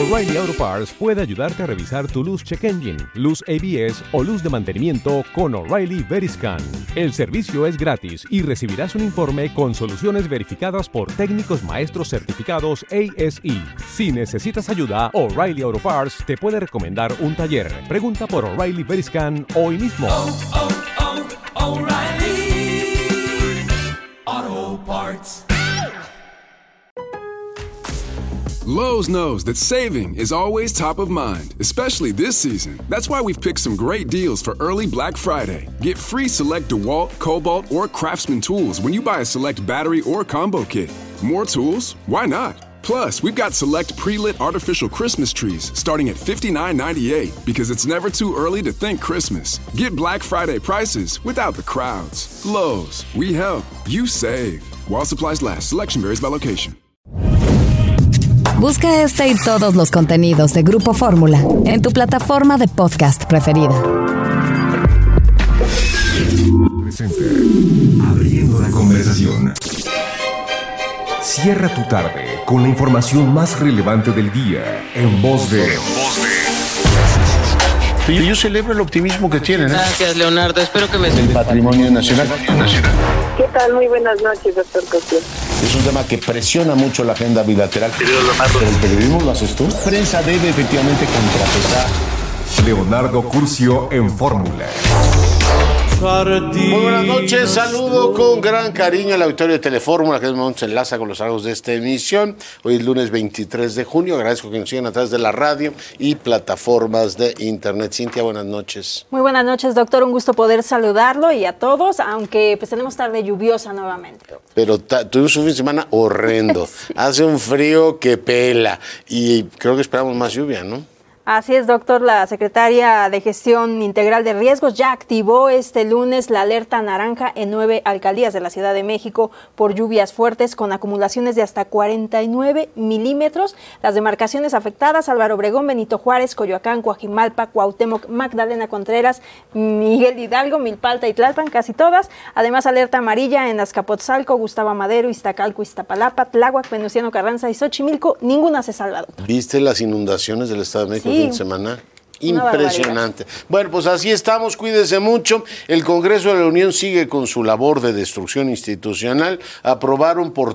O'Reilly Auto Parts puede ayudarte a revisar tu luz check engine, luz ABS o luz de mantenimiento con O'Reilly Veriscan. El servicio es gratis y recibirás un informe con soluciones verificadas por técnicos maestros certificados ASE. Si necesitas ayuda, O'Reilly Auto Parts te puede recomendar un taller. Pregunta por O'Reilly Veriscan hoy mismo. O'Reilly Auto Parts. Lowe's knows that saving is always top of mind, especially this season. That's why we've picked some great deals for early Black Friday. Get free select DeWalt, Cobalt, or Craftsman tools when you buy a select battery or combo kit. More tools? Why not? Plus, we've got select pre-lit artificial Christmas trees starting at $59.98 because it's never too early to think Christmas. Get Black Friday prices without the crowds. Lowe's, we help, you save. While supplies last, selection varies by location. Busca este y todos los contenidos de Grupo Fórmula en tu plataforma de podcast preferida. Presenta Abriendo la Conversación. Cierra tu tarde con la información más relevante del día en voz de... Yo celebro el optimismo que tienen. Gracias, Leonardo. Espero que me... El patrimonio nacional. ¿Qué tal? Muy buenas noches, doctor Cosío. Es un tema que presiona mucho la agenda bilateral. Pero el periodismo lo haces tú. La prensa debe efectivamente contrapesar. Leonardo Curcio en Fórmula. Muy buenas noches, saludo con gran cariño al auditorio de Telefórmula, que es momento se enlaza con los trabajos de esta emisión. Hoy es lunes 23 de junio, agradezco que nos sigan a través de la radio y plataformas de internet. Cintia, buenas noches. Muy buenas noches, doctor, un gusto poder saludarlo y a todos, aunque pues tenemos tarde lluviosa nuevamente. Pero tuvimos un fin de semana horrendo, sí. Hace un frío que pela y creo que esperamos más lluvia, ¿no? Así es, doctor. La secretaria de Gestión Integral de Riesgos ya activó este lunes la alerta naranja en 9 alcaldías de la Ciudad de México por lluvias fuertes con acumulaciones de hasta 49 milímetros. Las demarcaciones afectadas: Álvaro Obregón, Benito Juárez, Coyoacán, Coajimalpa, Cuauhtémoc, Magdalena Contreras, Miguel Hidalgo, Milpalta y Tlalpan, casi todas. Además, alerta amarilla en Azcapotzalco, Gustavo Amadero, Iztacalco, Iztapalapa, Tláhuac, Venustiano Carranza y Xochimilco. Ninguna se salva, doctor. ¿Viste las inundaciones del Estado de México? Sí. Fin de semana. Impresionante. Bueno, pues así estamos, cuídense mucho. El Congreso de la Unión sigue con su labor de destrucción institucional. Aprobaron por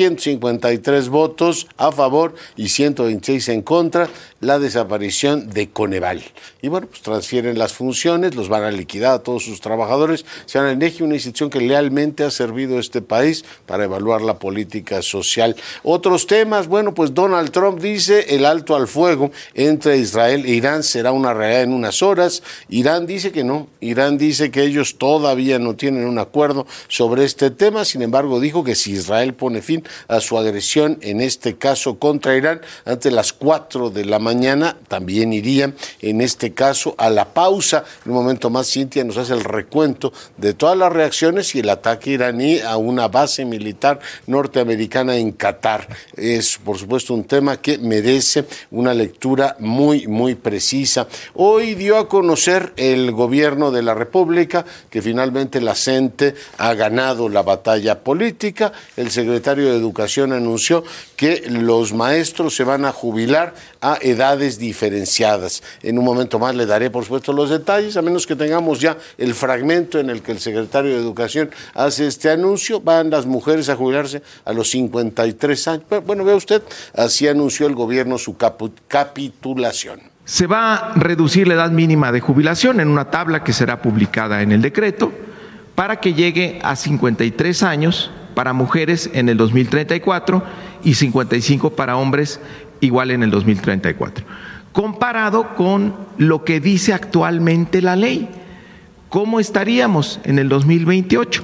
353 votos a favor y 126 en contra la desaparición de Coneval. Y bueno, pues transfieren las funciones, los van a liquidar a todos sus trabajadores. Se van a INEGI, una institución que lealmente ha servido a este país para evaluar la política social. Otros temas, bueno, pues Donald Trump dice el alto al fuego entre Israel e Irán será una realidad en unas horas. Irán dice que no. Irán dice que ellos todavía no tienen un acuerdo sobre este tema. Sin embargo, dijo que si Israel pone fin a su agresión, en este caso contra Irán, antes de las 4 de la mañana, también irían, en este caso, a la pausa. En un momento más, Cintia nos hace el recuento de todas las reacciones y el ataque iraní a una base militar norteamericana en Qatar. Es, por supuesto, un tema que merece una lectura muy, muy precisa. Hoy dio a conocer el gobierno de la República que finalmente la CENTE ha ganado la batalla política. El secretario de Educación anunció que los maestros se van a jubilar a edades diferenciadas. En un momento más le daré, por supuesto, los detalles, a menos que tengamos ya el fragmento en el que el secretario de Educación hace este anuncio. Van las mujeres a jubilarse a los 53 años. Bueno, vea usted, así anunció el gobierno su capitulación. Se va a reducir la edad mínima de jubilación en una tabla que será publicada en el decreto para que llegue a 53 años para mujeres en el 2034 y 55 para hombres igual en el 2034. Comparado con lo que dice actualmente la ley, ¿cómo estaríamos en el 2028?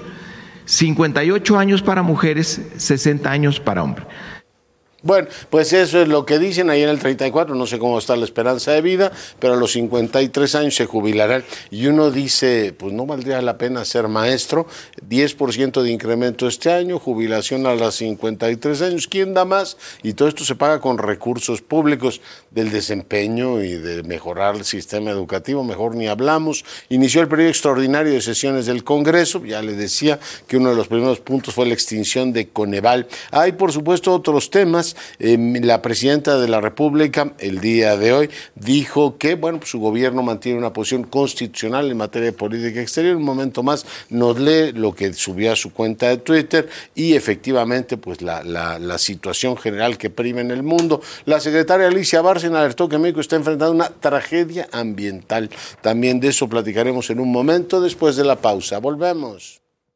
58 años para mujeres, 60 años para hombres. Bueno, pues eso es lo que dicen ahí en el 34, no sé cómo está la esperanza de vida, pero a los 53 años se jubilarán. Y uno dice, pues no valdría la pena ser maestro, 10% de incremento este año, jubilación a los 53 años, ¿quién da más? Y todo esto se paga con recursos públicos del desempeño y de mejorar el sistema educativo, mejor ni hablamos. Inició el periodo extraordinario de sesiones del Congreso, ya le decía que uno de los primeros puntos fue la extinción de Coneval. Hay, por supuesto, otros temas. Honduras. La presidenta de la República el día de hoy dijo que pues su gobierno mantiene una posición constitucional en materia de política exterior. Un momento más nos lee lo que subió a su cuenta de Twitter y efectivamente pues la situación general que prima en el mundo. La secretaria Alicia Bárcena alertó que México está enfrentando una tragedia ambiental. También de eso platicaremos en un momento después de la pausa. Volvemos.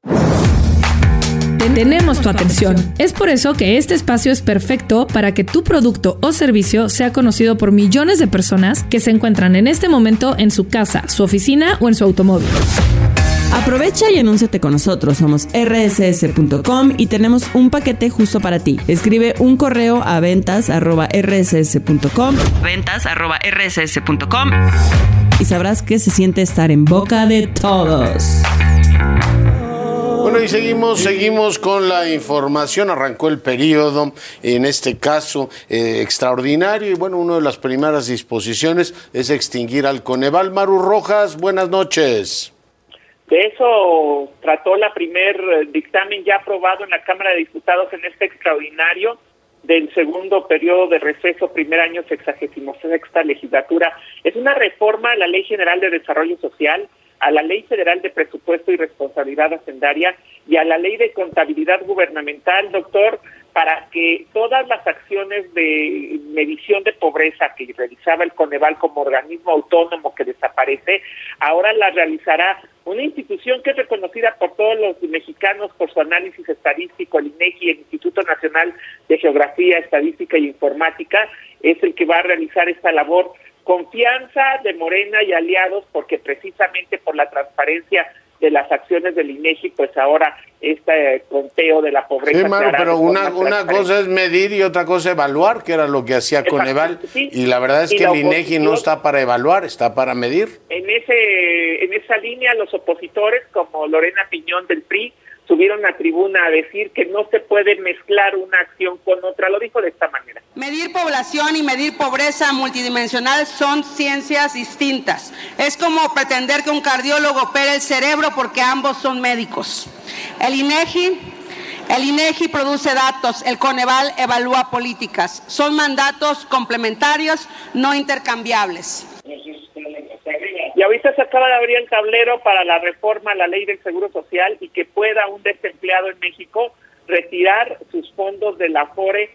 Tenemos tu atención. Es por eso que este espacio es perfecto para que tu producto o servicio sea conocido por millones de personas que se encuentran en este momento en su casa, su oficina o en su automóvil. Aprovecha y anúnciate con nosotros. Somos rss.com y tenemos un paquete justo para ti. Escribe un correo a ventas@rss.com y sabrás que se siente estar en boca de todos. Bueno, y seguimos con la información. Arrancó el periodo, en este caso, extraordinario. Y bueno, una de las primeras disposiciones es extinguir al Coneval. Maru Rojas, buenas noches. De eso trató la primer dictamen ya aprobado en la Cámara de Diputados en este extraordinario del segundo periodo de receso, primer año 66ª legislatura. Es una reforma a la Ley General de Desarrollo Social, a la Ley Federal de Presupuesto y Responsabilidad Hacendaria y a la Ley de Contabilidad Gubernamental, doctor, para que todas las acciones de medición de pobreza que realizaba el Coneval como organismo autónomo que desaparece, ahora las realizará una institución que es reconocida por todos los mexicanos por su análisis estadístico. El INEGI, el Instituto Nacional de Geografía, Estadística y Informática, es el que va a realizar esta labor. Confianza de Morena y aliados, porque precisamente por la transparencia de las acciones del INEGI, pues ahora este conteo de la pobreza. Sí, Maru, pero una cosa es medir y otra cosa evaluar, que era lo que hacía Coneval, sí. Y la verdad es que el INEGI no está para evaluar, está para medir. En esa línea, los opositores, como Lorena Piñón del PRI, subieron a tribuna a decir que no se puede mezclar una acción con otra. Lo dijo de esta manera. Medir población y medir pobreza multidimensional son ciencias distintas. Es como pretender que un cardiólogo opere el cerebro porque ambos son médicos. El INEGI produce datos, el Coneval evalúa políticas. Son mandatos complementarios, no intercambiables. Y ahorita se acaba de abrir el tablero para la reforma a la Ley del Seguro Social y que pueda un desempleado en México retirar sus fondos de la Afore,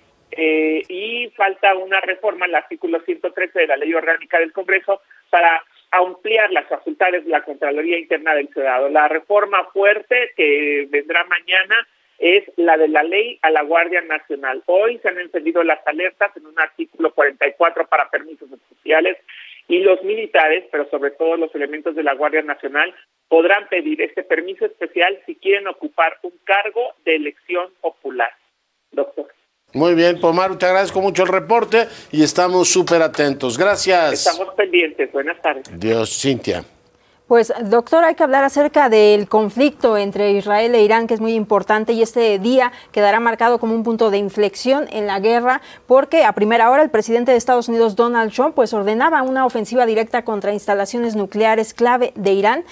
y falta una reforma al artículo 113 de la Ley Orgánica del Congreso para ampliar las facultades de la Contraloría Interna del Senado. La reforma fuerte que vendrá mañana es la de la ley a la Guardia Nacional. Hoy se han encendido las alertas en un artículo 44 para permisos especiales, y los militares, pero sobre todo los elementos de la Guardia Nacional, podrán pedir este permiso especial si quieren ocupar un cargo de elección popular. Doctor. Muy bien, pues Maru, te agradezco mucho el reporte y estamos súper atentos. Gracias. Estamos pendientes. Buenas tardes. Dios, Cintia. Pues, doctor, hay que hablar acerca del conflicto entre Israel e Irán, que es muy importante, y este día quedará marcado como un punto de inflexión en la guerra, porque a primera hora el presidente de Estados Unidos, Donald Trump, pues ordenaba una ofensiva directa contra instalaciones nucleares clave de Irán.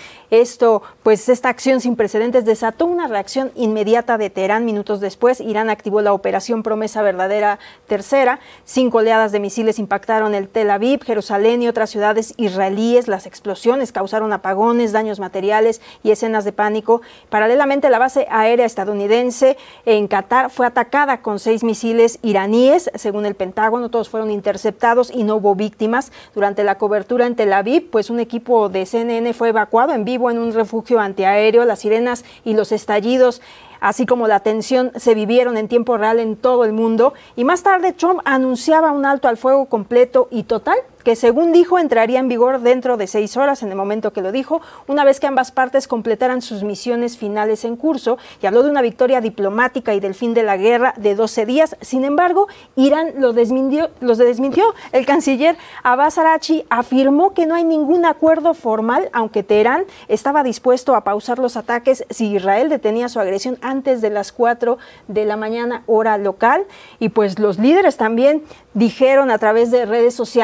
Esta acción sin precedentes desató una reacción inmediata de Teherán. Minutos después, Irán activó la operación Promesa Verdadera tercera. 5 oleadas de misiles impactaron el Tel Aviv, Jerusalén y otras ciudades israelíes. Las explosiones causaron apagones, daños materiales y escenas de pánico. Paralelamente, la base aérea estadounidense en Qatar fue atacada con 6 misiles iraníes. Según el Pentágono, todos fueron interceptados y no hubo víctimas. Durante la cobertura en Tel Aviv, pues un equipo de CNN fue evacuado en vivo en un refugio antiaéreo. Las sirenas y los estallidos, así como la tensión, se vivieron en tiempo real en todo el mundo. Y más tarde, Trump anunciaba un alto al fuego completo y total, que según dijo entraría en vigor dentro de 6 horas, en el momento que lo dijo, una vez que ambas partes completaran sus misiones finales en curso, y habló de una victoria diplomática y del fin de la guerra de 12 días. Sin embargo, Irán los desmintió. El canciller Abbas Araghchi afirmó que no hay ningún acuerdo formal, aunque Teherán estaba dispuesto a pausar los ataques si Israel detenía su agresión antes de las 4 de la mañana, hora local. Y pues los líderes también dijeron a través de redes sociales, se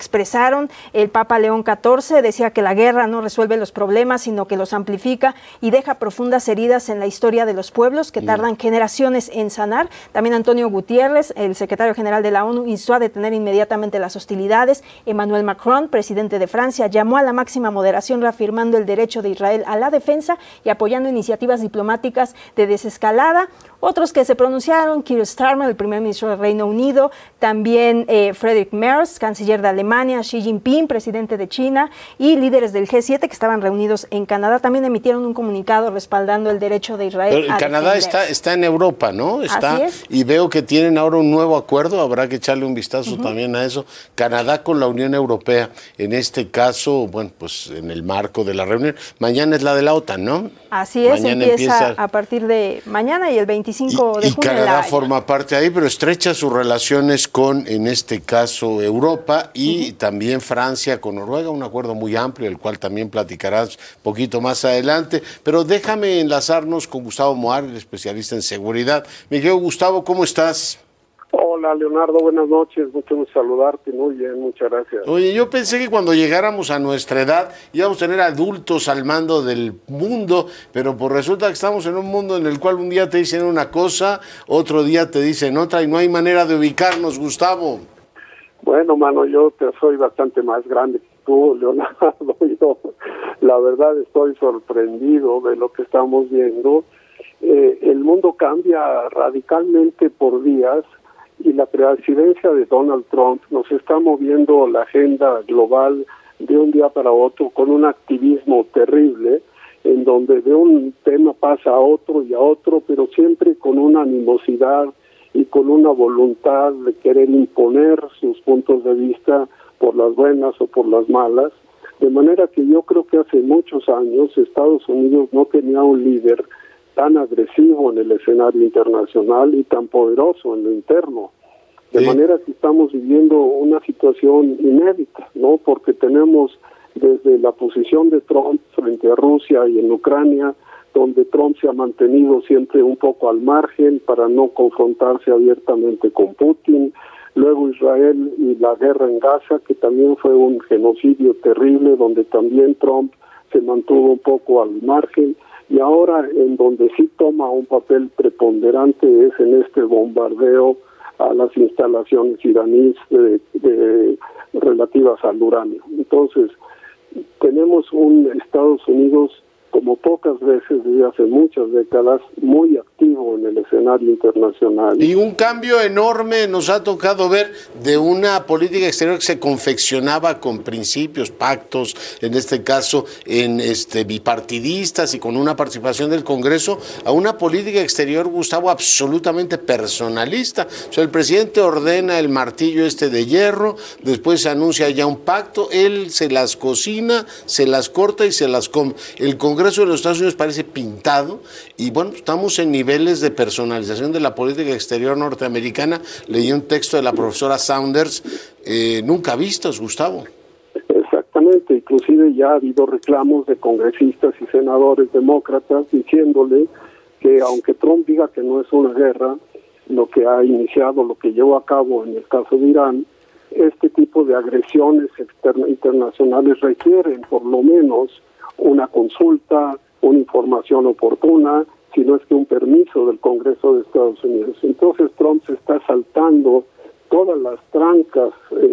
expresaron. El Papa León XIV decía que la guerra no resuelve los problemas, sino que los amplifica y deja profundas heridas en la historia de los pueblos que tardan generaciones en sanar. También Antonio Guterres, el secretario general de la ONU, instó a detener inmediatamente las hostilidades. Emmanuel Macron, presidente de Francia, llamó a la máxima moderación, reafirmando el derecho de Israel a la defensa y apoyando iniciativas diplomáticas de desescalada. Otros que se pronunciaron: Keir Starmer, el primer ministro del Reino Unido, también Friedrich Merz, canciller de Alemania, Xi Jinping, presidente de China, y líderes del G7 que estaban reunidos en Canadá, también emitieron un comunicado respaldando el derecho de Israel. Pero Canadá está en Europa, ¿no? Así es. Y veo que tienen ahora un nuevo acuerdo, habrá que echarle un vistazo también a eso. Canadá con la Unión Europea, en este caso, bueno, pues en el marco de la reunión. Mañana es la de la OTAN, ¿no? Así es, Mañana empieza a partir de mañana y el 25 de junio. Y Canadá forma parte ahí, pero estrecha sus relaciones con, en este caso, Europa y también Francia con Noruega, un acuerdo muy amplio, el cual también platicarás un poquito más adelante. Pero déjame enlazarnos con Gustavo Moar, el especialista en seguridad. Mi querido Gustavo, ¿cómo estás? Hola, Leonardo, buenas noches, mucho saludarte, muy bien, muchas gracias. Oye, yo pensé que cuando llegáramos a nuestra edad íbamos a tener adultos al mando del mundo, pero pues resulta que estamos en un mundo en el cual un día te dicen una cosa, otro día te dicen otra y no hay manera de ubicarnos, Gustavo. Bueno, mano, yo soy bastante más grande que tú, Leonardo, yo la verdad estoy sorprendido de lo que estamos viendo. El mundo cambia radicalmente por días. Y la presidencia de Donald Trump nos está moviendo la agenda global de un día para otro con un activismo terrible, en donde de un tema pasa a otro y a otro, pero siempre con una animosidad y con una voluntad de querer imponer sus puntos de vista por las buenas o por las malas. De manera que yo creo que hace muchos años Estados Unidos no tenía un líder tan agresivo en el escenario internacional y tan poderoso en lo interno. De manera que estamos viviendo una situación inédita, ¿no? Porque tenemos desde la posición de Trump frente a Rusia y en Ucrania, donde Trump se ha mantenido siempre un poco al margen para no confrontarse abiertamente con Putin. Luego Israel y la guerra en Gaza, que también fue un genocidio terrible, donde también Trump se mantuvo un poco al margen. Y ahora en donde sí toma un papel preponderante es en este bombardeo a las instalaciones iraníes relativas al uranio. Entonces, tenemos un Estados Unidos como pocas veces desde hace muchas décadas, muy activo en el escenario internacional. Y un cambio enorme nos ha tocado ver de una política exterior que se confeccionaba con principios, pactos, en este caso bipartidistas y con una participación del Congreso, a una política exterior, Gustavo, absolutamente personalista. O sea, el presidente ordena el martillo de hierro, después se anuncia ya un pacto, él se las cocina, se las corta y se las come. El Congreso de los Estados Unidos parece pintado y bueno, estamos en niveles de personalización de la política exterior norteamericana. Leí un texto de la profesora Saunders, nunca vistos, Gustavo. Exactamente, inclusive ya ha habido reclamos de congresistas y senadores demócratas diciéndole que aunque Trump diga que no es una guerra, lo que ha iniciado, lo que llevó a cabo en el caso de Irán, este tipo de agresiones internacionales requieren por lo menos una consulta, una información oportuna, si no es que un permiso del Congreso de Estados Unidos. Entonces Trump se está saltando todas las trancas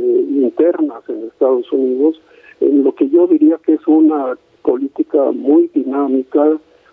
internas en Estados Unidos, en lo que yo diría que es una política muy dinámica,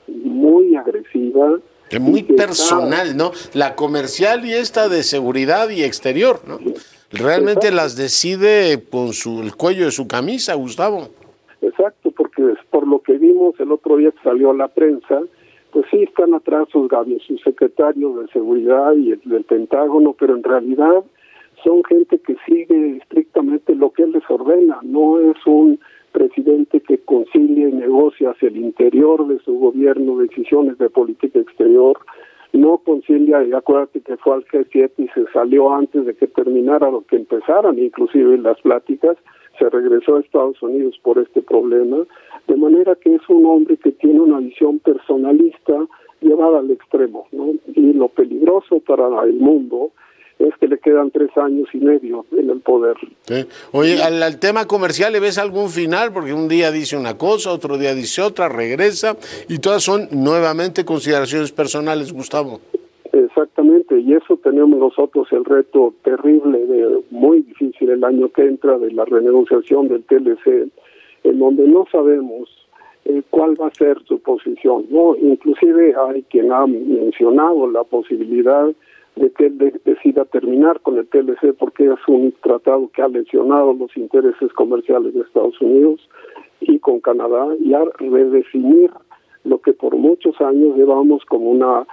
muy agresiva. Muy personal, ¿no? La comercial y esta de seguridad y exterior, ¿no? Realmente las decide con el cuello de su camisa, Gustavo. Exacto, porque por lo que vimos el otro día que salió a la prensa, pues sí están atrás sus secretarios de seguridad y del Pentágono, pero en realidad son gente que sigue estrictamente lo que él les ordena. No es un presidente que concilie y negocia hacia el interior de su gobierno decisiones de política exterior, no concilia, y acuérdate que fue al G7 y se salió antes de que terminara lo que empezaran, inclusive las pláticas, se regresó a Estados Unidos por este problema, de manera que es un hombre que tiene una visión personalista llevada al extremo, ¿no? Y lo peligroso para el mundo es que le quedan 3 años y medio en el poder. Sí. Oye, al tema comercial, ¿le ves algún final? Porque un día dice una cosa, otro día dice otra, regresa, y todas son nuevamente consideraciones personales, Gustavo. Exactamente, y eso tenemos nosotros el reto terrible, muy difícil el año que entra, de la renegociación del TLC, en donde no sabemos cuál va a ser su posición, ¿no? Inclusive hay quien ha mencionado la posibilidad de que él decida terminar con el TLC porque es un tratado que ha lesionado los intereses comerciales de Estados Unidos y con Canadá, y a redefinir lo que por muchos años llevamos como una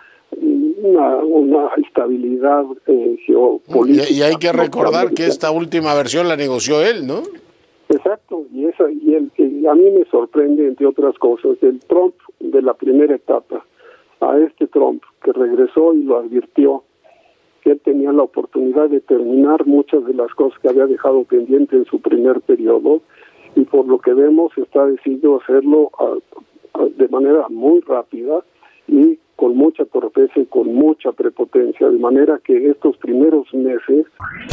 estabilidad geopolítica. Y hay que recordar que esta última versión la negoció él, ¿no? Exacto, y a mí me sorprende, entre otras cosas, el Trump de la primera etapa, a este Trump que regresó y lo advirtió, que él tenía la oportunidad de terminar muchas de las cosas que había dejado pendiente en su primer periodo, y por lo que vemos está decidido hacerlo de manera muy rápida y con mucha torpeza y con mucha prepotencia, de manera que estos primeros meses...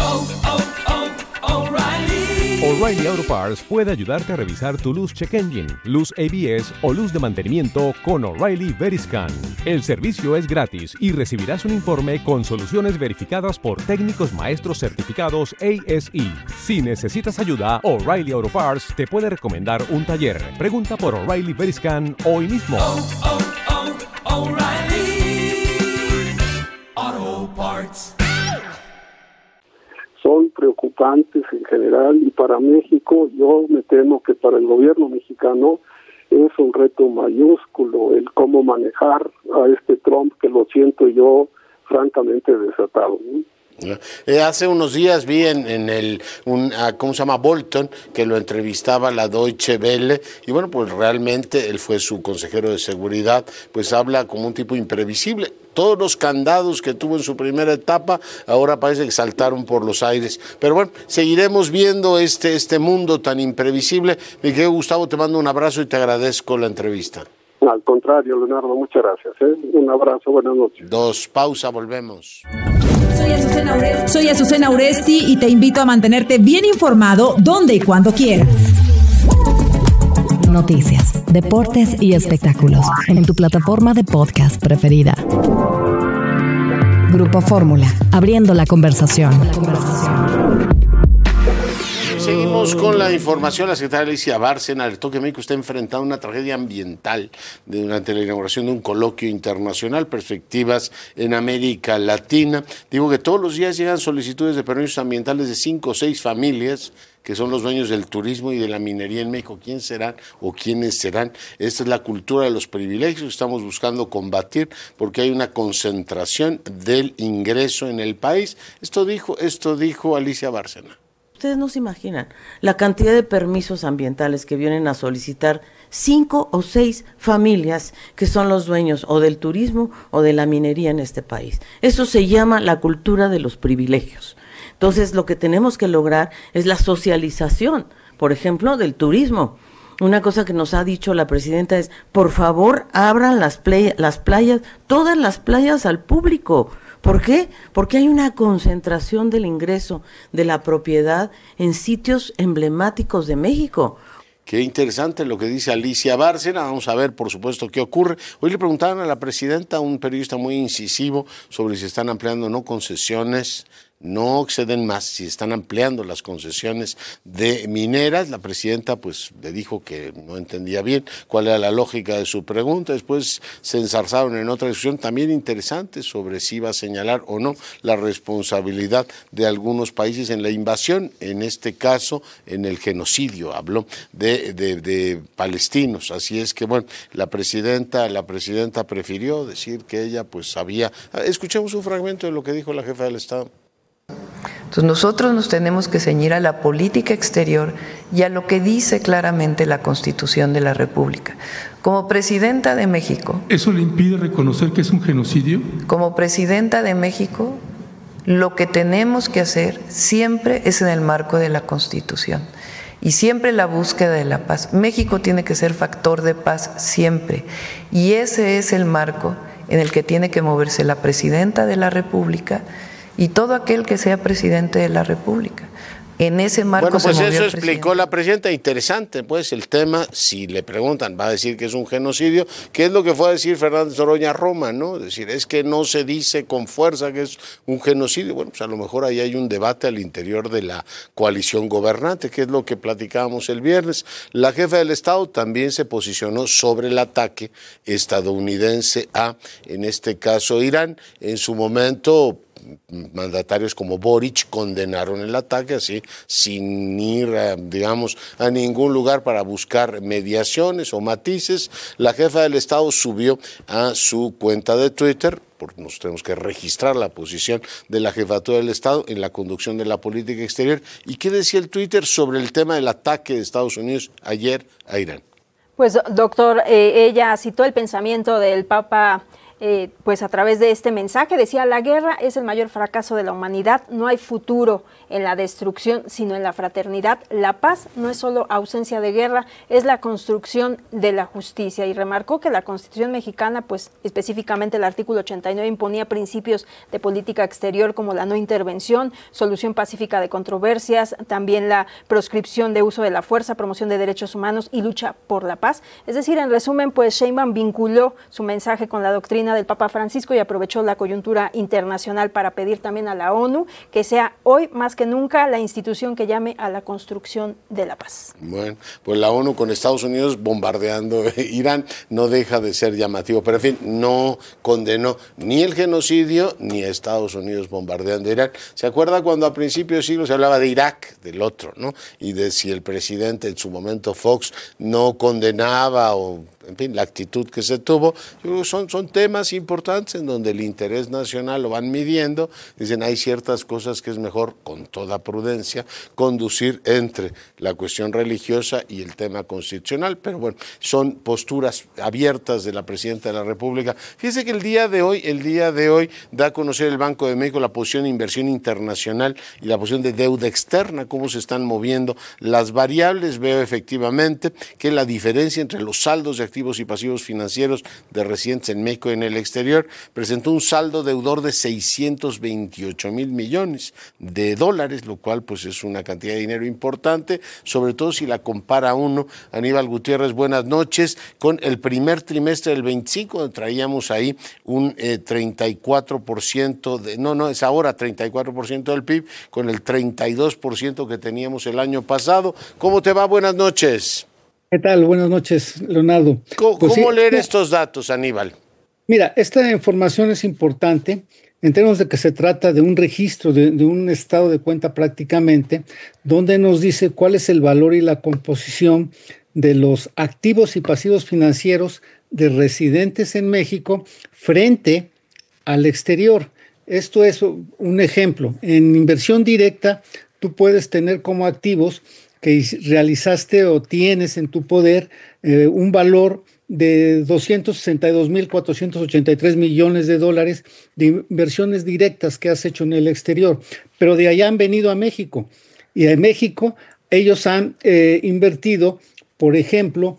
O'Reilly Auto Parts puede ayudarte a revisar tu luz check engine, luz ABS o luz de mantenimiento con O'Reilly Veriscan. El servicio es gratis y recibirás un informe con soluciones verificadas por técnicos maestros certificados ASE. Si necesitas ayuda, O'Reilly Auto Parts te puede recomendar un taller. Pregunta por O'Reilly Veriscan hoy mismo. O'Reilly Auto Parts. Son preocupantes en general, y para México, yo me temo que para el gobierno mexicano es un reto mayúsculo el cómo manejar a este Trump, que lo siento yo francamente desatado, ¿no? Hace unos días vi ¿cómo se llama? Bolton, que lo entrevistaba la Deutsche Welle, y bueno, pues realmente él fue su consejero de seguridad, pues habla como un tipo imprevisible. Todos los candados que tuvo en su primera etapa ahora parece que saltaron por los aires. Pero bueno, seguiremos viendo este mundo tan imprevisible. Mi querido Gustavo, te mando un abrazo y te agradezco la entrevista. Al contrario, Leonardo, muchas gracias. Un abrazo, buenas noches. Pausa, volvemos. Soy Azucena Uresti y te invito a mantenerte bien informado donde y cuando quieras. Noticias, deportes y espectáculos en tu plataforma de podcast preferida. Grupo Fórmula, abriendo la conversación. Seguimos con la información. La secretaria Alicia Bárcena alertó que México está enfrentando una tragedia ambiental durante la inauguración de un coloquio internacional, Perspectivas en América Latina. Digo que todos los días llegan solicitudes de permisos ambientales de 5 o 6 familias que son los dueños del turismo y de la minería en México. ¿Quién serán o quiénes serán? Esta es la cultura de los privilegios que estamos buscando combatir, porque hay una concentración del ingreso en el país. Esto dijo Alicia Bárcena. Ustedes no se imaginan la cantidad de permisos ambientales que vienen a solicitar 5 o 6 familias que son los dueños o del turismo o de la minería en este país. Eso se llama la cultura de los privilegios. Entonces, lo que tenemos que lograr es la socialización, por ejemplo, del turismo. Una cosa que nos ha dicho la presidenta es, por favor, abran las playas, todas las playas al público. ¿Por qué? Porque hay una concentración del ingreso de la propiedad en sitios emblemáticos de México. Qué interesante lo que dice Alicia Bárcena. Vamos a ver, por supuesto, qué ocurre. Hoy le preguntaron a la presidenta, un periodista muy incisivo, sobre si están ampliando o no concesiones. No exceden más, si están ampliando las concesiones de mineras. La presidenta pues le dijo que no entendía bien cuál era la lógica de su pregunta. Después se enzarzaron en otra discusión también interesante sobre si iba a señalar o no la responsabilidad de algunos países en la invasión, en este caso en el genocidio, habló de palestinos. Así es que bueno, la presidenta prefirió decir que ella pues sabía. Escuchemos un fragmento de lo que dijo la jefa del Estado. Entonces nosotros nos tenemos que ceñir a la política exterior y a lo que dice claramente la Constitución de la República. Como presidenta de México... ¿Eso le impide reconocer que es un genocidio? Como presidenta de México, lo que tenemos que hacer siempre es en el marco de la Constitución y siempre la búsqueda de la paz. México tiene que ser factor de paz siempre, y ese es el marco en el que tiene que moverse la presidenta de la República y todo aquel que sea presidente de la República. En ese marco bueno, pues se movió eso el explicó la presidenta. Interesante, pues, el tema. Si le preguntan, va a decir que es un genocidio, que es lo que fue a decir Fernández Noroña a Roma, ¿no? Es decir, es que no se dice con fuerza que es un genocidio. Bueno, pues a lo mejor ahí hay un debate al interior de la coalición gobernante, que es lo que platicábamos el viernes. La jefa del Estado también se posicionó sobre el ataque estadounidense a, en este caso, Irán. En su momento, mandatarios como Boric condenaron el ataque, así, sin ir, digamos, a ningún lugar para buscar mediaciones o matices. La jefa del Estado subió a su cuenta de Twitter, porque nos tenemos que registrar la posición de la jefatura del Estado en la conducción de la política exterior. ¿Y qué decía el Twitter sobre el tema del ataque de Estados Unidos ayer a Irán? Pues, doctor, ella citó el pensamiento del Papa. Pues a través de este mensaje decía: la guerra es el mayor fracaso de la humanidad, no hay futuro en la destrucción sino en la fraternidad, la paz no es solo ausencia de guerra, es la construcción de la justicia. Y remarcó que la Constitución mexicana, pues específicamente el artículo 89, imponía principios de política exterior como la no intervención, solución pacífica de controversias, también la proscripción de uso de la fuerza, promoción de derechos humanos y lucha por la paz. Es decir, en resumen, pues Sheinbaum vinculó su mensaje con la doctrina del Papa Francisco y aprovechó la coyuntura internacional para pedir también a la ONU que sea hoy más que nunca la institución que llame a la construcción de la paz. Bueno, pues la ONU con Estados Unidos bombardeando Irán no deja de ser llamativo, pero en fin, no condenó ni el genocidio ni a Estados Unidos bombardeando Irán. ¿Se acuerda cuando a principios de siglo se hablaba de Irak, del otro, ¿no? Y de si el presidente, en su momento Fox, no condenaba o, en fin, la actitud que se tuvo. Yo creo que son temas importantes en donde el interés nacional lo van midiendo. Dicen, hay ciertas cosas que es mejor, con toda prudencia, conducir entre la cuestión religiosa y el tema constitucional. Pero bueno, son posturas abiertas de la presidenta de la República. Fíjese que el día de hoy da a conocer el Banco de México la posición de inversión internacional y la posición de deuda externa, cómo se están moviendo las variables. Veo efectivamente que la diferencia entre los saldos de activos y pasivos financieros de residentes en México y en el exterior presentó un saldo deudor de 628,000 millones de dólares, lo cual pues es una cantidad de dinero importante, sobre todo si la compara uno, Aníbal Gutiérrez, buenas noches, con el primer trimestre del 25, donde traíamos ahí un 34%, es ahora 34% del PIB, con el 32% que teníamos el año pasado. ¿Cómo te va? Buenas noches. ¿Qué tal? Buenas noches, Leonardo. ¿Cómo leer estos datos, Aníbal? Mira, esta información es importante en términos de que se trata de un registro, de un estado de cuenta prácticamente, donde nos dice cuál es el valor y la composición de los activos y pasivos financieros de residentes en México frente al exterior. Esto es un ejemplo. En inversión directa, tú puedes tener como activos que realizaste o tienes en tu poder un valor de 262,483 millones de dólares de inversiones directas que has hecho en el exterior, pero de allá han venido a México, y en México ellos han invertido, por ejemplo,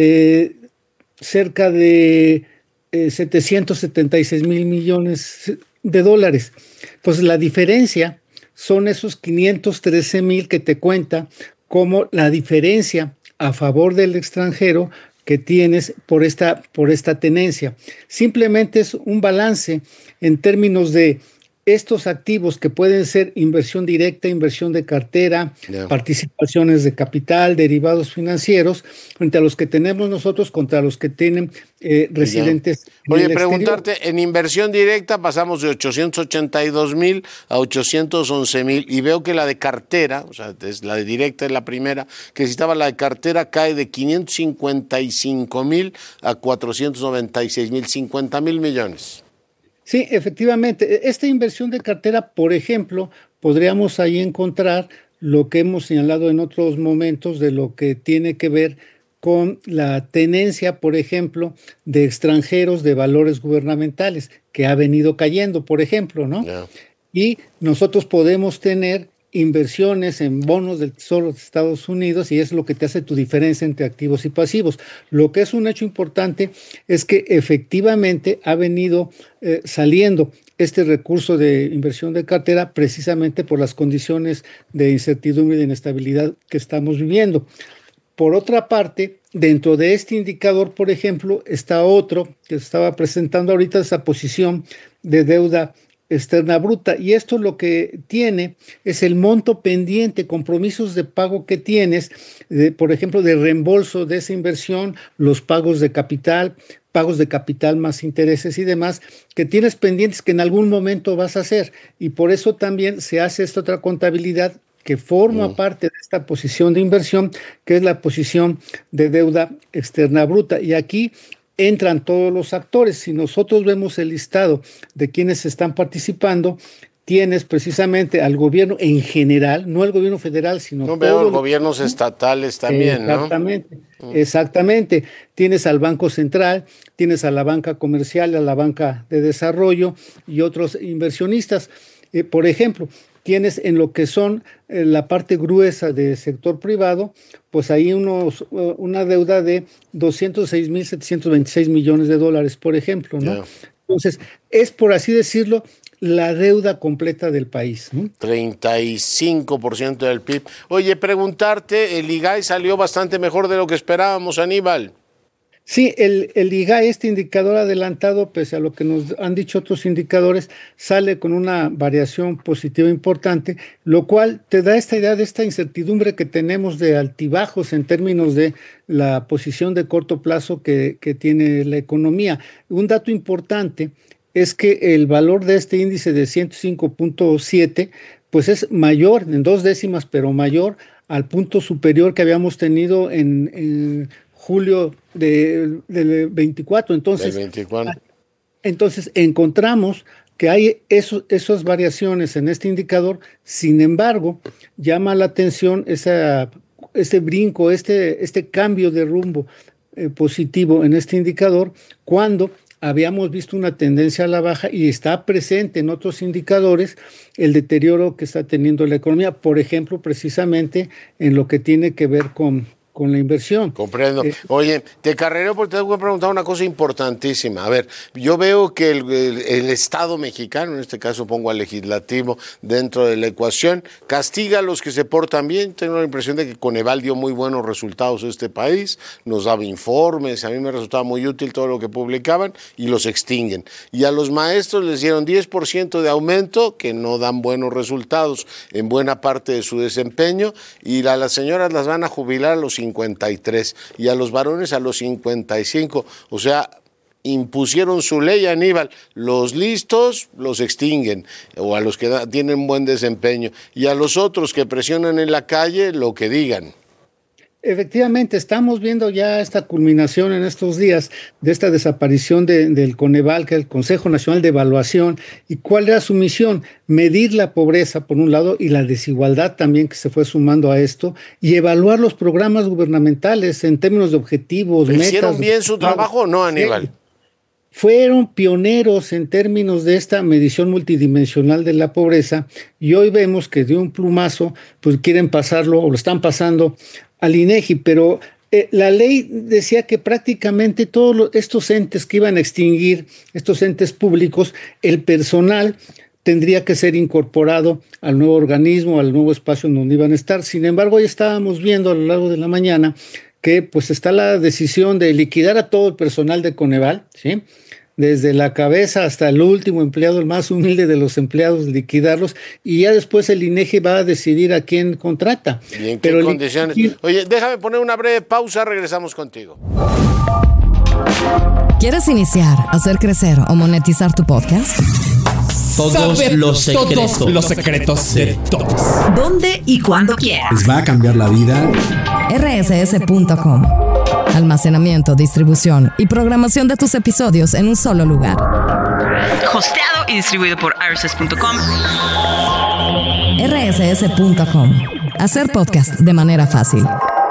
cerca de 776,000 millones de dólares. Entonces la diferencia son esos 513,000 que te cuenta como la diferencia a favor del extranjero que tienes por esta tenencia. Simplemente es un balance en términos de estos activos que pueden ser inversión directa, inversión de cartera, participaciones de capital, derivados financieros, frente a los que tenemos nosotros contra los que tienen residentes. Oye, preguntarte, en inversión directa pasamos de 882,000 a 811,000 y veo que la de cartera, o sea, es la de directa es la primera, que citaba la de cartera cae de 555,000 a 496,000, 50,000 millones. Sí, efectivamente. Esta inversión de cartera, por ejemplo, podríamos ahí encontrar lo que hemos señalado en otros momentos de lo que tiene que ver con la tenencia, por ejemplo, de extranjeros de valores gubernamentales, que ha venido cayendo, por ejemplo, ¿no? Y nosotros podemos tener inversiones en bonos del Tesoro de Estados Unidos, y es lo que te hace tu diferencia entre activos y pasivos. Lo que es un hecho importante es que efectivamente ha venido saliendo este recurso de inversión de cartera precisamente por las condiciones de incertidumbre y de inestabilidad que estamos viviendo. Por otra parte, dentro de este indicador, por ejemplo, está otro que estaba presentando ahorita, esa posición de deuda externa bruta, y esto lo que tiene es el monto pendiente, compromisos de pago que tienes, por ejemplo, de reembolso de esa inversión, los pagos de capital más intereses y demás, que tienes pendientes que en algún momento vas a hacer, y por eso también se hace esta otra contabilidad que forma parte de esta posición de inversión, que es la posición de deuda externa bruta. Y aquí entran todos los actores. Si nosotros vemos el listado de quienes están participando, tienes precisamente al gobierno en general, no el gobierno federal, sino no veo gobiernos estatales también, exactamente, ¿no? Exactamente. Tienes al Banco Central, tienes a la banca comercial, a la banca de desarrollo y otros inversionistas. Por ejemplo, tienes en lo que son la parte gruesa del sector privado, pues ahí una deuda de 206.726 millones de dólares, por ejemplo, ¿no? Yeah. Entonces, es por así decirlo, la deuda completa del país, ¿no? 35% del PIB. Oye, preguntarte, el IGAE salió bastante mejor de lo que esperábamos, Aníbal. Sí, el IGAE, este indicador adelantado, pese a lo que nos han dicho otros indicadores, sale con una variación positiva importante, lo cual te da esta idea de esta incertidumbre que tenemos de altibajos en términos de la posición de corto plazo que tiene la economía. Un dato importante es que el valor de este índice de 105.7, pues es mayor, en 2 décimas, pero mayor al punto superior que habíamos tenido en julio del 24. Entonces, entonces encontramos que hay esas variaciones en este indicador. Sin embargo, llama la atención este brinco, este cambio de rumbo positivo en este indicador, cuando habíamos visto una tendencia a la baja y está presente en otros indicadores el deterioro que está teniendo la economía, por ejemplo, precisamente en lo que tiene que ver con la inversión. Comprendo. Oye, te carrereo porque te tengo que preguntar una cosa importantísima. A ver, yo veo que el Estado mexicano, en este caso pongo al legislativo dentro de la ecuación, castiga a los que se portan bien. Tengo la impresión de que Coneval dio muy buenos resultados a este país, nos daba informes, a mí me resultaba muy útil todo lo que publicaban, y los extinguen. Y a los maestros les dieron 10% de aumento, que no dan buenos resultados en buena parte de su desempeño, y a las señoras las van a jubilar a los 53 y a los varones a los 55, o sea, impusieron su ley, Aníbal, los listos los extinguen, o a los que tienen buen desempeño, y a los otros que presionan en la calle, lo que digan. Efectivamente, estamos viendo ya esta culminación en estos días de esta desaparición del Coneval, que es el Consejo Nacional de Evaluación. ¿Y cuál era su misión? Medir la pobreza, por un lado, y la desigualdad también que se fue sumando a esto, y evaluar los programas gubernamentales en términos de objetivos, metas. ¿Hicieron bien su trabajo o no, Aníbal? Sí. Fueron pioneros en términos de esta medición multidimensional de la pobreza, y hoy vemos que de un plumazo pues quieren pasarlo, o lo están pasando al INEGI, pero la ley decía que prácticamente todos estos entes que iban a extinguir, estos entes públicos, el personal tendría que ser incorporado al nuevo organismo, al nuevo espacio en donde iban a estar. Sin embargo, hoy estábamos viendo a lo largo de la mañana que pues está la decisión de liquidar a todo el personal de Coneval, ¿sí? Desde la cabeza hasta el último empleado, el más humilde de los empleados, liquidarlos, y ya después el INEGI va a decidir a quién contrata. ¿Y en qué condiciones? Oye, déjame poner una breve pausa, regresamos contigo. ¿Quieres iniciar, hacer crecer o monetizar tu podcast? Todos los secretos de todos. ¿Dónde y cuándo quieras? Les va a cambiar la vida. rss.com. Almacenamiento, distribución y programación de tus episodios en un solo lugar. Hosteado y distribuido por rss.com. rss.com. Hacer podcast de manera fácil.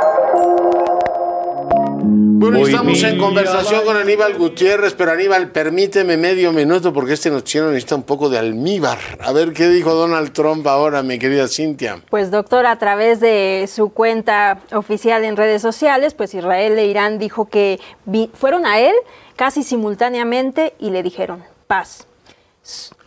Bueno, estamos en conversación con Aníbal Gutiérrez, pero Aníbal, permíteme medio minuto porque este noticiero necesita un poco de almíbar. A ver qué dijo Donald Trump ahora, mi querida Cintia. Pues doctor, a través de su cuenta oficial en redes sociales, pues Israel e Irán dijo que fueron a él casi simultáneamente y le dijeron paz.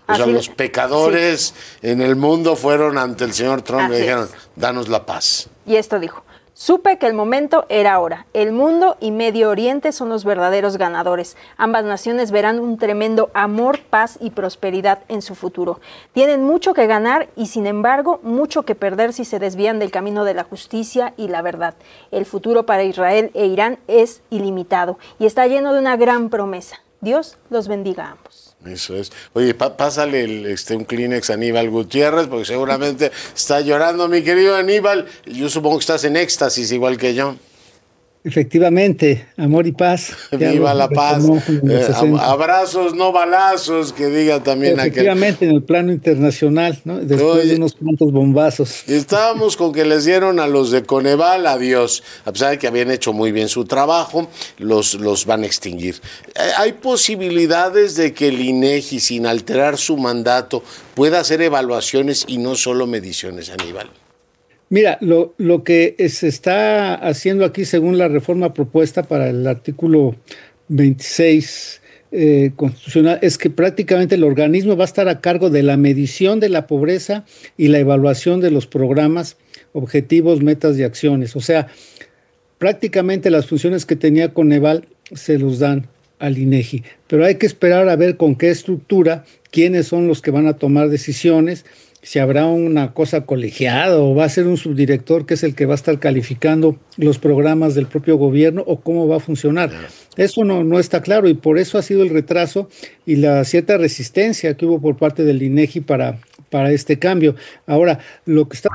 O sea, los pecadores en el mundo fueron ante el señor Trump y le dijeron, danos la paz. Y esto dijo: supe que el momento era ahora. El mundo y Medio Oriente son los verdaderos ganadores. Ambas naciones verán un tremendo amor, paz y prosperidad en su futuro. Tienen mucho que ganar y, sin embargo, mucho que perder si se desvían del camino de la justicia y la verdad. El futuro para Israel e Irán es ilimitado y está lleno de una gran promesa. Dios los bendiga a ambos. Eso es. Oye, pásale un Kleenex a Aníbal Gutiérrez, porque seguramente está llorando, mi querido Aníbal. Yo supongo que estás en éxtasis, igual que yo. Efectivamente, amor y paz. Viva la paz. Abrazos, no balazos, que diga también aquel. Efectivamente, en el plano internacional, ¿no? Después de unos cuantos bombazos. Estábamos con que les dieron a los de Coneval adiós. A pesar de que habían hecho muy bien su trabajo, los van a extinguir. ¿Hay posibilidades de que el INEGI, sin alterar su mandato, pueda hacer evaluaciones y no solo mediciones, Aníbal? Mira, lo que se está haciendo aquí, según la reforma propuesta para el artículo 26 constitucional, es que prácticamente el organismo va a estar a cargo de la medición de la pobreza y la evaluación de los programas, objetivos, metas y acciones. O sea, prácticamente las funciones que tenía Coneval se los dan al INEGI. Pero hay que esperar a ver con qué estructura, quiénes son los que van a tomar decisiones, si habrá una cosa colegiada o va a ser un subdirector que es el que va a estar calificando los programas del propio gobierno o cómo va a funcionar. Eso no está claro y por eso ha sido el retraso y la cierta resistencia que hubo por parte del INEGI para este cambio. Ahora, lo que está...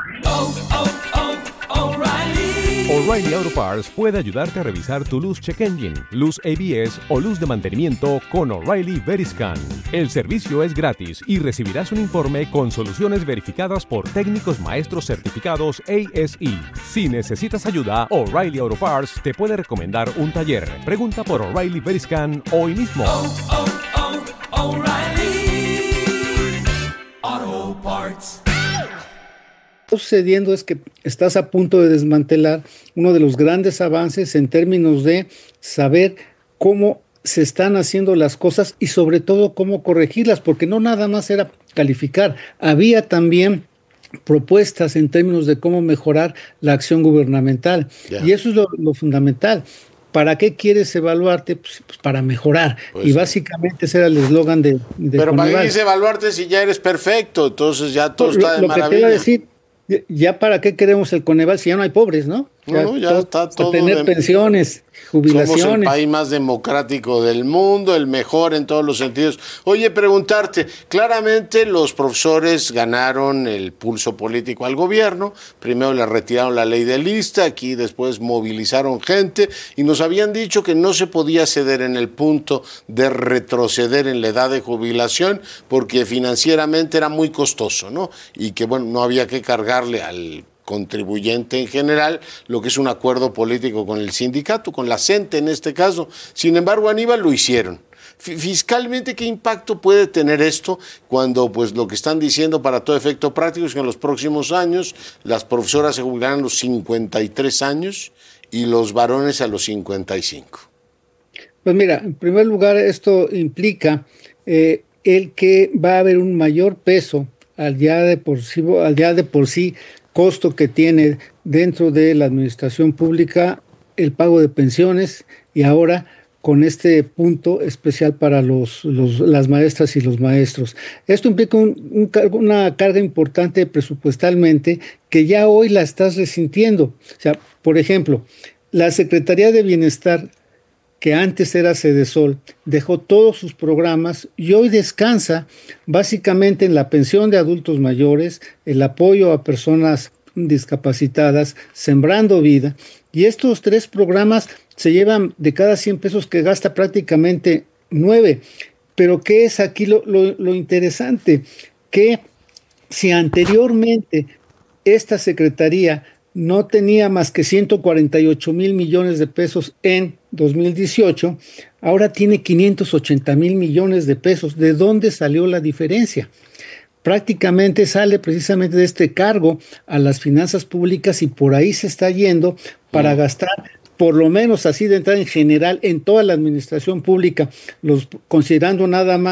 O'Reilly Auto Parts puede ayudarte a revisar tu luz check engine, luz ABS o luz de mantenimiento con O'Reilly Veriscan. El servicio es gratis y recibirás un informe con soluciones verificadas por técnicos maestros certificados ASE. Si necesitas ayuda, O'Reilly Auto Parts te puede recomendar un taller. Pregunta por O'Reilly Veriscan hoy mismo. O'Reilly Auto Parts. Lo que está sucediendo es que estás a punto de desmantelar uno de los grandes avances en términos de saber cómo se están haciendo las cosas y sobre todo cómo corregirlas, porque no nada más era calificar, había también propuestas en términos de cómo mejorar la acción gubernamental. Y eso es lo fundamental. ¿Para qué quieres evaluarte? Pues para mejorar. Pues y básicamente ese era el eslogan de Pero Coneval. ¿para qué quieres evaluarte si ya eres perfecto? Entonces ya todo está de maravilla. Lo que te iba a decir, ya para qué queremos el Coneval si ya no hay pobres, ¿no? Ya está todo. Tener pensiones, jubilaciones. Somos el país más democrático del mundo, el mejor en todos los sentidos. Oye, preguntarte, claramente los profesores ganaron el pulso político al gobierno, primero le retiraron la ley de lista, aquí después movilizaron gente y nos habían dicho que no se podía ceder en el punto de retroceder en la edad de jubilación porque financieramente era muy costoso, ¿no? Y que bueno, no había que cargarle al contribuyente en general, lo que es un acuerdo político con el sindicato, con la CENTE en este caso. Sin embargo, Aníbal, lo hicieron. Fiscalmente, ¿qué impacto puede tener esto cuando pues lo que están diciendo para todo efecto práctico es que en los próximos años las profesoras se jubilarán a los 53 años y los varones a los 55? Pues mira, en primer lugar, esto implica el que va a haber un mayor peso al ya de por sí costo que tiene dentro de la administración pública el pago de pensiones y ahora con este punto especial para las maestras y los maestros. Esto implica una carga importante presupuestalmente que ya hoy la estás resintiendo. O sea, por ejemplo, la Secretaría de Bienestar, que antes era Sedesol, dejó todos sus programas y hoy descansa básicamente en la pensión de adultos mayores, el apoyo a personas discapacitadas, Sembrando Vida, y estos 3 programas se llevan de cada 100 pesos que gasta prácticamente 9. Pero ¿qué es aquí lo interesante? Que si anteriormente esta secretaría no tenía más que 148,000 millones de pesos en 2018, ahora tiene 580,000 millones de pesos. ¿De dónde salió la diferencia? Prácticamente sale precisamente de este cargo a las finanzas públicas y por ahí se está yendo para gastar, por lo menos así de entrada en general, en toda la administración pública, considerando nada más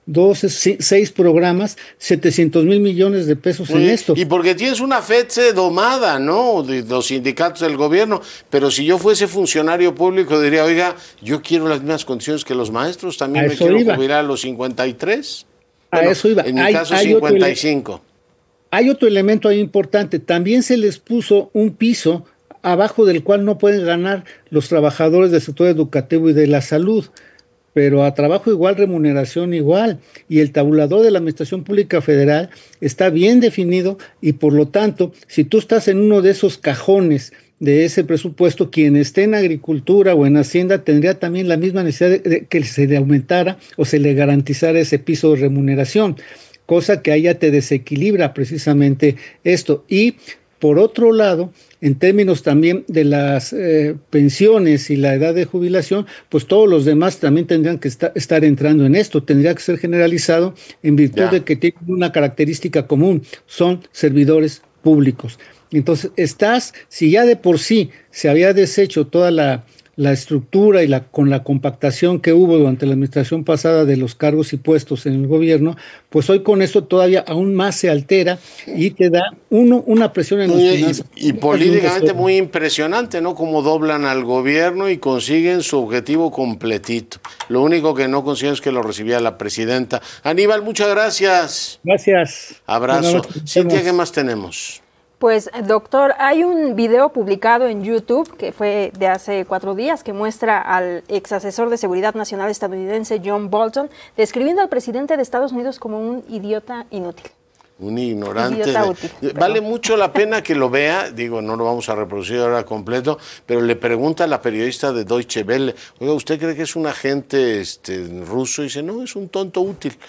6 programas, 700,000 millones de pesos en esto. Y porque tienes una FETSE domada, ¿no? De los sindicatos del gobierno, pero si yo fuese funcionario público diría, oiga, yo quiero las mismas condiciones que los maestros, también me quiero jubilar a los 53. Bueno, a eso iba. En mi caso 55. Hay otro elemento ahí importante, también se les puso un piso abajo del cual no pueden ganar los trabajadores del sector educativo y de la salud, pero a trabajo igual, remuneración igual, y el tabulador de la Administración Pública Federal está bien definido y por lo tanto, si tú estás en uno de esos cajones de ese presupuesto, quien esté en agricultura o en Hacienda tendría también la misma necesidad de que se le aumentara o se le garantizara ese piso de remuneración, cosa que ahí ya te desequilibra precisamente esto. Y por otro lado, en términos también de las pensiones y la edad de jubilación, pues todos los demás también tendrían que estar entrando en esto, tendría que ser generalizado en virtud de que tienen una característica común, son servidores públicos. Entonces, si ya de por sí se había deshecho toda la estructura y con la compactación que hubo durante la administración pasada de los cargos y puestos en el gobierno, pues hoy con esto todavía aún más se altera y te da una presión en los finanzas. Y políticamente muy impresionante, ¿no? Cómo doblan al gobierno y consiguen su objetivo completito. Lo único que no consiguen es que lo recibía la presidenta. Aníbal, muchas gracias. Gracias. Abrazo. Cintia, ¿qué más tenemos? Pues, doctor, hay un video publicado en YouTube que fue de hace 4 días que muestra al ex asesor de seguridad nacional estadounidense John Bolton describiendo al presidente de Estados Unidos como un idiota inútil. Un ignorante. Vale mucho la pena que lo vea, digo, no lo vamos a reproducir ahora completo, pero le pregunta a la periodista de Deutsche Welle, oiga, ¿usted cree que es un agente ruso? Y dice, no, es un tonto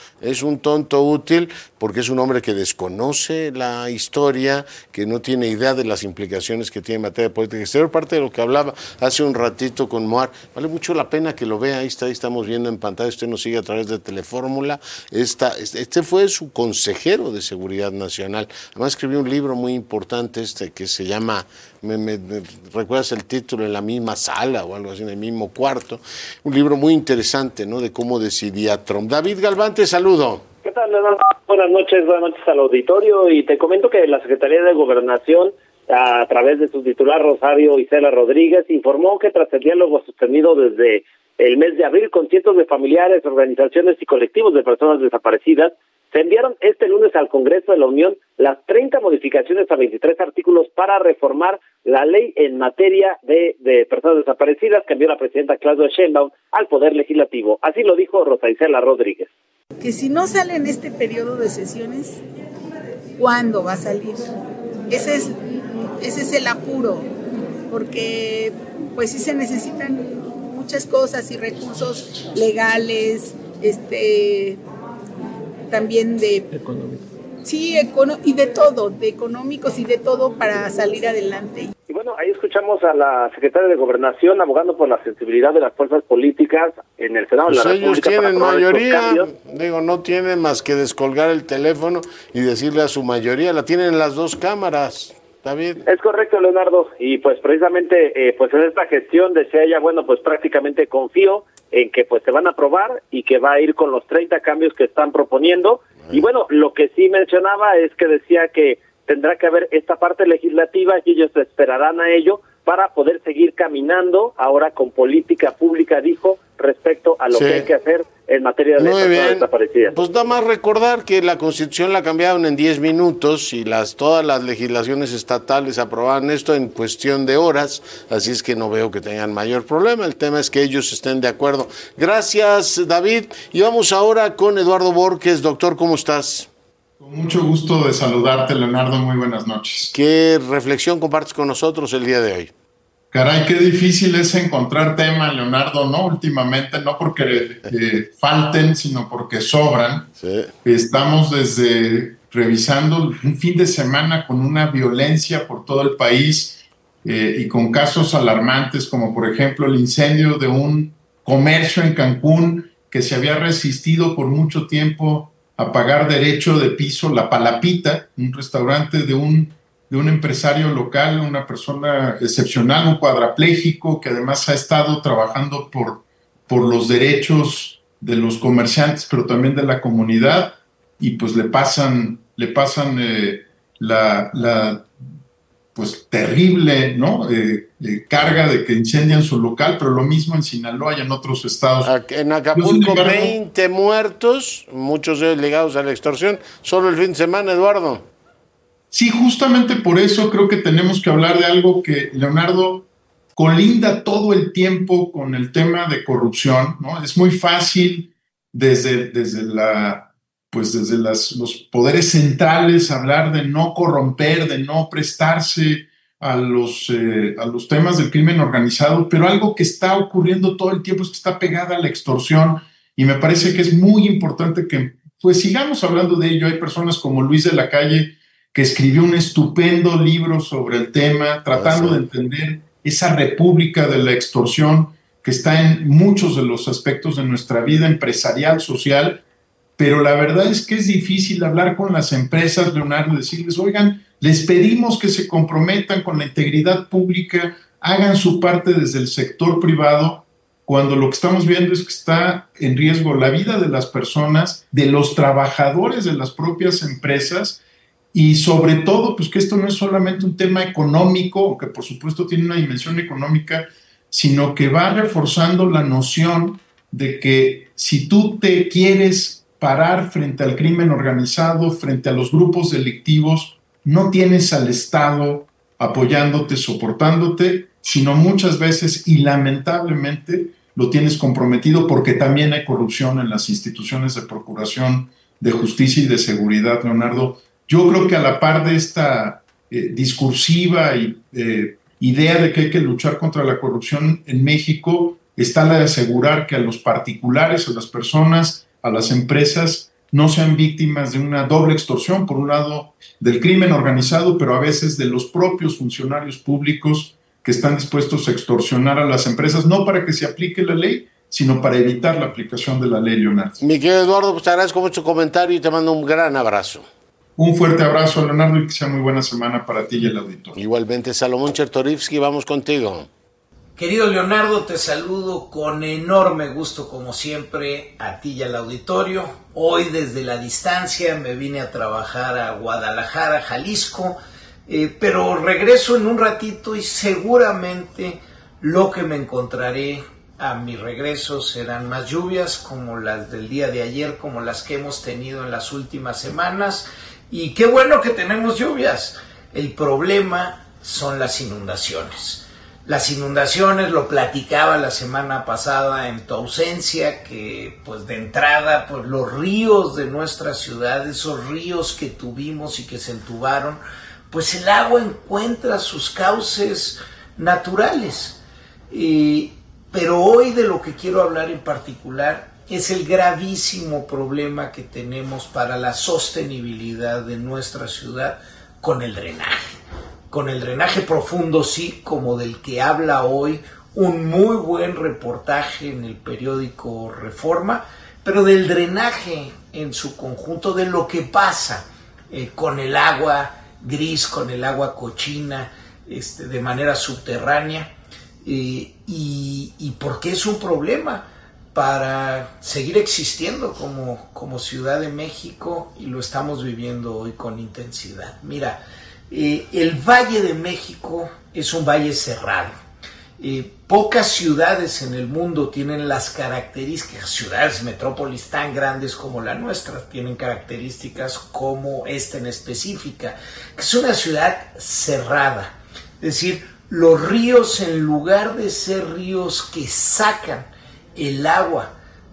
útil porque es un hombre que desconoce la historia, que no tiene idea de las implicaciones que tiene en materia de política exterior, parte de lo que hablaba hace un ratito con Moar. Vale mucho la pena que lo vea, ahí estamos viendo en pantalla, usted nos sigue a través de Telefórmula, este fue su consejero de Seguridad Nacional. Además escribió un libro muy importante que se llama, ¿recuerdas el título? En la misma sala o algo así, en el mismo cuarto. Un libro muy interesante, ¿no? De cómo decidía Trump. David Galván, te saludo. ¿Qué tal, Leonardo? Buenas noches al auditorio, y te comento que la Secretaría de Gobernación, a través de su titular Rosario Isela Rodríguez, informó que tras el diálogo sostenido desde el mes de abril con cientos de familiares, organizaciones y colectivos de personas desaparecidas, se enviaron este lunes al Congreso de la Unión las 30 modificaciones a 23 artículos para reformar la ley en materia de personas desaparecidas que envió la presidenta Claudia Sheinbaum al Poder Legislativo. Así lo dijo Rosa Isela Rodríguez. Que si no sale en este periodo de sesiones, ¿cuándo va a salir? Ese es el apuro, porque pues sí se necesitan muchas cosas y recursos legales, también de económicos. Sí, y de todo, de económicos y de todo para salir adelante. Y bueno, ahí escuchamos a la secretaria de Gobernación abogando por la sensibilidad de las fuerzas políticas en el Senado de la República. Ellos tienen mayoría, no tienen más que descolgar el teléfono y decirle a su mayoría, la tienen en las dos cámaras. David. Es correcto, Leonardo, y pues precisamente pues en esta gestión decía ella, bueno, pues prácticamente confío en que pues se van a aprobar y que va a ir con los 30 cambios que están proponiendo. Y bueno, lo que sí mencionaba es que decía que tendrá que haber esta parte legislativa y ellos esperarán a ello para poder seguir caminando ahora con política pública, dijo, respecto a lo que hay que hacer en materia de personas desaparecidas. Pues nada más recordar que la Constitución la cambiaron en 10 minutos y todas las legislaciones estatales aprobaron esto en cuestión de horas, así es que no veo que tengan mayor problema. El tema es que ellos estén de acuerdo. Gracias, David. Y vamos ahora con Eduardo Borges. Doctor, ¿cómo estás? Con mucho gusto de saludarte, Leonardo. Muy buenas noches. ¿Qué reflexión compartes con nosotros el día de hoy? Caray, qué difícil es encontrar tema, Leonardo, ¿no? Últimamente, no porque falten, sino porque sobran. Sí. Estamos revisando un fin de semana con una violencia por todo el país y con casos alarmantes, como por ejemplo el incendio de un comercio en Cancún que se había resistido por mucho tiempo a pagar derecho de piso, La Palapita, un restaurante de un empresario local, una persona excepcional, un cuadrapléjico que además ha estado trabajando por los derechos los comerciantes, pero también de la comunidad, y pues le pasan la pues terrible, ¿no? Carga de que incendian su local, pero lo mismo en Sinaloa y en otros estados. En Acapulco, 20 muertos, muchos de ellos ligados a la extorsión, solo el fin de semana, Eduardo. Sí, justamente por eso creo que tenemos que hablar de algo que, Leonardo, colinda todo el tiempo con el tema de corrupción, ¿no? Es muy fácil desde los poderes centrales hablar de no corromper, de no prestarse a los temas del crimen organizado, pero algo que está ocurriendo todo el tiempo es que está pegada a la extorsión, y me parece que es muy importante que pues sigamos hablando de ello. Hay personas como Luis de la Calle, que escribió un estupendo libro sobre el tema, tratando de entender esa república de la extorsión que está en muchos de los aspectos de nuestra vida empresarial, social, pero la verdad es que es difícil hablar con las empresas, Leonardo, y decirles, oigan, les pedimos que se comprometan con la integridad pública, hagan su parte desde el sector privado, cuando lo que estamos viendo es que está en riesgo la vida de las personas, de los trabajadores de las propias empresas, y sobre todo, pues que esto no es solamente un tema económico, aunque por supuesto tiene una dimensión económica, sino que va reforzando la noción de que si tú te quieres parar frente al crimen organizado, frente a los grupos delictivos, no tienes al Estado apoyándote, soportándote, sino muchas veces, y lamentablemente, lo tienes comprometido porque también hay corrupción en las instituciones de procuración de justicia y de seguridad, Leonardo. Yo creo que a la par de esta discursiva idea de que hay que luchar contra la corrupción en México, está la de asegurar que a los particulares, a las personas, a las empresas, no sean víctimas de una doble extorsión, por un lado del crimen organizado, pero a veces de los propios funcionarios públicos que están dispuestos a extorsionar a las empresas, no para que se aplique la ley, sino para evitar la aplicación de la ley, Leonardo. Mi querido Eduardo, pues te agradezco mucho tu comentario y te mando un gran abrazo. Un fuerte abrazo, Leonardo, y que sea muy buena semana para ti y el auditorio. Igualmente, Salomón Chertorivsky, vamos contigo. Querido Leonardo, te saludo con enorme gusto, como siempre, a ti y al auditorio. Hoy, desde la distancia, me vine a trabajar a Guadalajara, Jalisco, pero regreso en un ratito y seguramente lo que me encontraré a mi regreso serán más lluvias como las del día de ayer, como las que hemos tenido en las últimas semanas. Y qué bueno que tenemos lluvias. El problema son las inundaciones. Las inundaciones, lo platicaba la semana pasada en tu ausencia, que pues de entrada, pues los ríos de nuestra ciudad, esos ríos que tuvimos y que se entubaron, pues el agua encuentra sus cauces naturales. Pero hoy de lo que quiero hablar en particular es el gravísimo problema que tenemos para la sostenibilidad de nuestra ciudad con el drenaje. Con el drenaje profundo, sí, como del que habla hoy un muy buen reportaje en el periódico Reforma, pero del drenaje en su conjunto, de lo que pasa con el agua gris, con el agua cochina, de manera subterránea, y por qué es un problema para seguir existiendo como Ciudad de México, y lo estamos viviendo hoy con intensidad. Mira, el Valle de México es un valle cerrado. Pocas ciudades en el mundo tienen las características, ciudades, metrópolis tan grandes como la nuestra, tienen características como esta en específica, que es una ciudad cerrada. Es decir, los ríos, en lugar de ser ríos que sacan el agua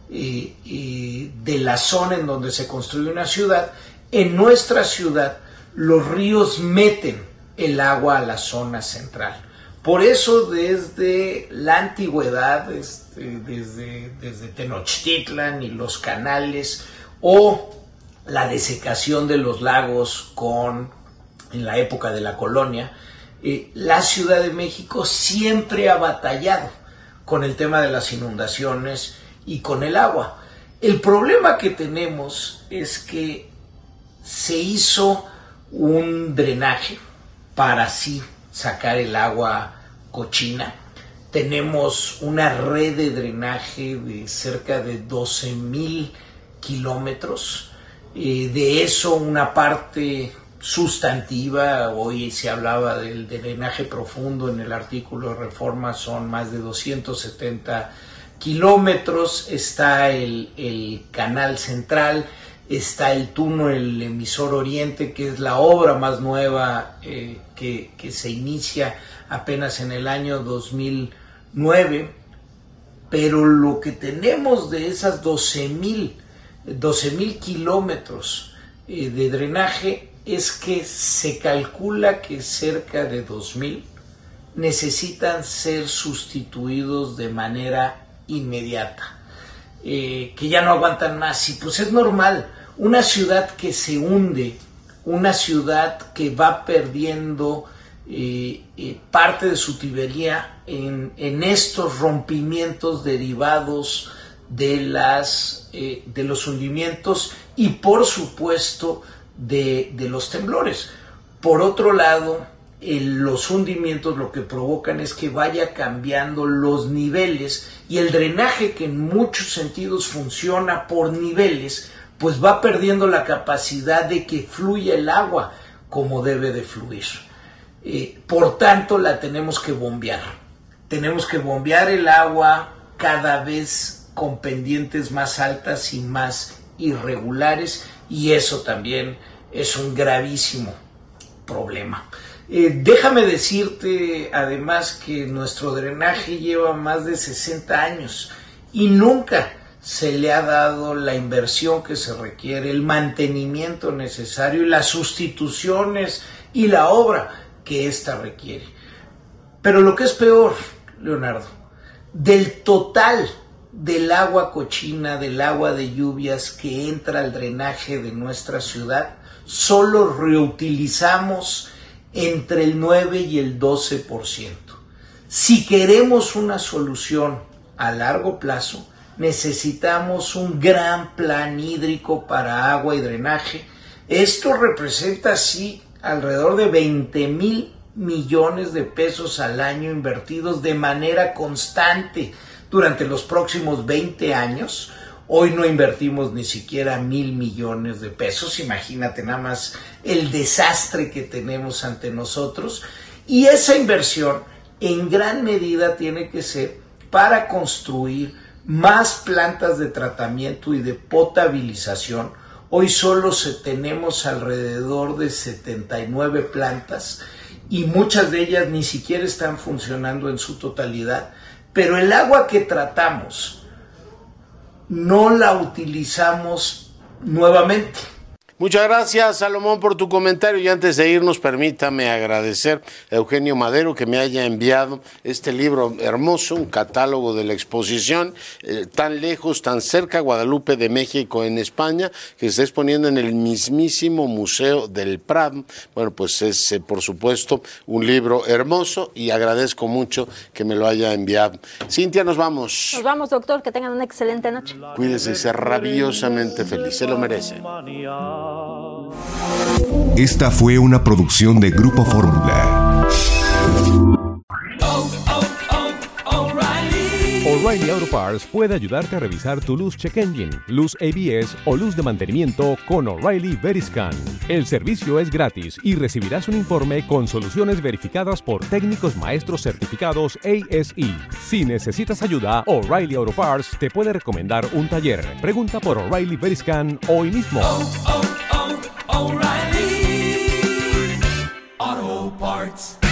de la zona en donde se construye una ciudad, en nuestra ciudad los ríos meten el agua a la zona central. Por eso desde la antigüedad, desde Tenochtitlan y los canales, o la desecación de los lagos en la época de la colonia, la Ciudad de México siempre ha batallado con el tema de las inundaciones y con el agua. El problema que tenemos es que se hizo un drenaje para así sacar el agua cochina, tenemos una red de drenaje de cerca de 12,000 kilómetros. De eso una parte sustantiva, hoy se hablaba del drenaje profundo en el artículo de reforma, son más de 270 kilómetros. Está el canal central, está el túnel emisor oriente, que es la obra más nueva que se inicia apenas en el año 2009, pero lo que tenemos de esas 12,000 kilómetros de drenaje es que se calcula que cerca de 2,000 necesitan ser sustituidos de manera inmediata, que ya no aguantan más. Y pues es normal, una ciudad que se hunde, una ciudad que va perdiendo parte de su tubería en estos rompimientos derivados de los hundimientos y por supuesto de los temblores. Por otro lado, los hundimientos lo que provocan es que vaya cambiando los niveles, y el drenaje, que en muchos sentidos funciona por niveles, pues va perdiendo la capacidad de que fluya el agua como debe de fluir. Por tanto, la tenemos que bombear. Tenemos que bombear el agua cada vez con pendientes más altas y más irregulares, y eso también es un gravísimo problema. Déjame decirte además que nuestro drenaje lleva más de 60 años y nunca se le ha dado la inversión que se requiere, el mantenimiento necesario y las sustituciones y la obra que ésta requiere. Pero lo que es peor, Leonardo, del total del agua cochina, del agua de lluvias que entra al drenaje de nuestra ciudad, solo reutilizamos entre el 9 y el 12%. Si queremos una solución a largo plazo, necesitamos un gran plan hídrico para agua y drenaje. Esto representa así alrededor de 20,000 millones de pesos al año invertidos de manera constante durante los próximos 20 años. Hoy no invertimos ni siquiera 1,000 millones de pesos. Imagínate nada más el desastre que tenemos ante nosotros. Y esa inversión en gran medida tiene que ser para construir más plantas de tratamiento y de potabilización. Hoy solo tenemos alrededor de 79 plantas y muchas de ellas ni siquiera están funcionando en su totalidad. Pero el agua que tratamos no la utilizamos nuevamente. Muchas gracias, Salomón, por tu comentario, y antes de irnos permítame agradecer a Eugenio Madero que me haya enviado este libro hermoso, un catálogo de la exposición Tan lejos, tan cerca, Guadalupe de México en España, que se está exponiendo en el mismísimo Museo del Prado. Bueno, pues es por supuesto un libro hermoso y agradezco mucho que me lo haya enviado. Cintia, nos vamos. Nos vamos, doctor, que tengan una excelente noche. Cuídese, sea rabiosamente feliz, se lo merece. Esta fue una producción de Grupo Fórmula. O'Reilly Auto Parts puede ayudarte a revisar tu luz check engine, luz ABS o luz de mantenimiento con O'Reilly Veriscan. El servicio es gratis y recibirás un informe con soluciones verificadas por técnicos maestros certificados ASE. Si necesitas ayuda, O'Reilly Auto Parts te puede recomendar un taller. Pregunta por O'Reilly Veriscan hoy mismo. O'Reilly Auto Parts.